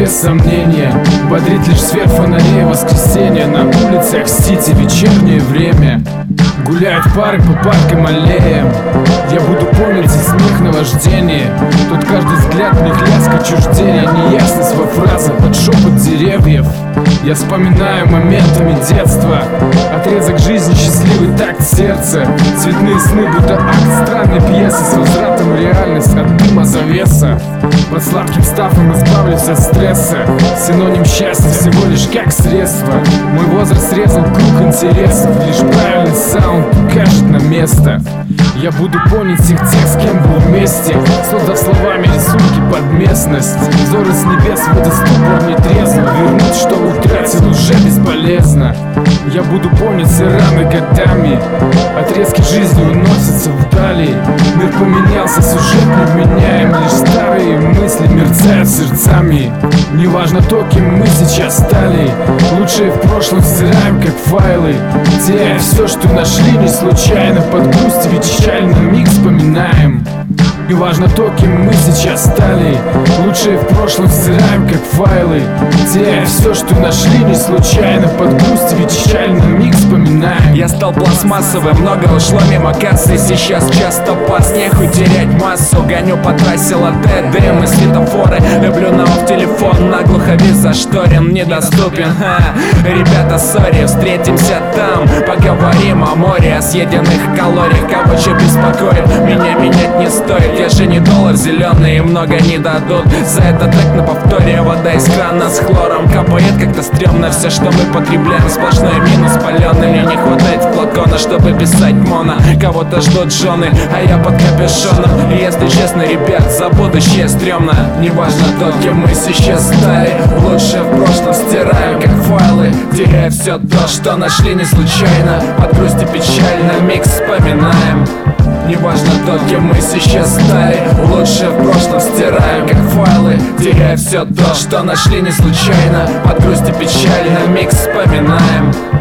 без сомнения. Бодрит лишь свет фонарей воскресенья. На улицах Сити вечернее время. Гуляют пары по паркам, аллеям. Я буду помнить и смех на вождении. Тут каждый взгляд мне лязг отчуждения. Неясность во фразах под шепот деревьев. Я вспоминаю моментами детства. Отрезок жизни, счастливый такт сердца. Цветные сны, будто акт странной пьесы. С возвратом в реальность от дыма завеса. Под сладким ставом избавлюсь от стресса. Синоним счастья всего лишь как средство. Мой возраст срезал круг интересов. Лишь правильный саунд укажет на место. Я буду помнить всех тех, с кем был вместе, создав словами рисунки под местность. Взоры с небес выдаст ступор нетрезво. Вернуть, что утратил, уже бесполезно. Я буду помнить все раны годами. Отрезки жизни уносятся вдали. Мир поменялся, сюжет невменяем. Лишь старые мысли мерцают сердцами. Неважно то, кем мы сейчас стали. Лучшее в прошлом стираем, как файлы. Теряя все, что нашли не случайно. Под грусть и печально миг вспоминаем. Неважно то, кем мы сейчас стали. Лучшее в прошлом стираем, как файлы. Теряя все, что нашли не случайно. Под грусть и печально миг вспоминаем. Я стал пластмассовым, много ушло мимо кассы. Сейчас часто пас, нехуй терять массу. Гоню по трассе латте, дым и светофоры. Люблю в телефон, наглухо весь зашторен, недоступен. Ребята, сори, встретимся там. Поговорим о море, о съеденных калориях. Кого что беспокоит, меня менять не стоит. Я же не доллар зеленый и много не дадут. За этот трек на повторе вода из крана с хлором капает как-то стрёмно. Все, что мы потребляем, сплошной минус палёный. Мне не хватает флакона, чтобы писать моно. Кого-то ждут жены, а я под капюшоном. И если честно, ребят, за будущее стрёмно. Неважно то, кем мы сейчас стали. Лучше в прошлом стираем, как файлы. Теряя все то, что нашли не случайно. Под грусть и печально миг вспоминаем. Неважно то, кем мы сейчас стали. Лучше в прошлом стираем, как файлы. Теряя все то, что нашли не случайно. Под грусть и печально миг вспоминаем.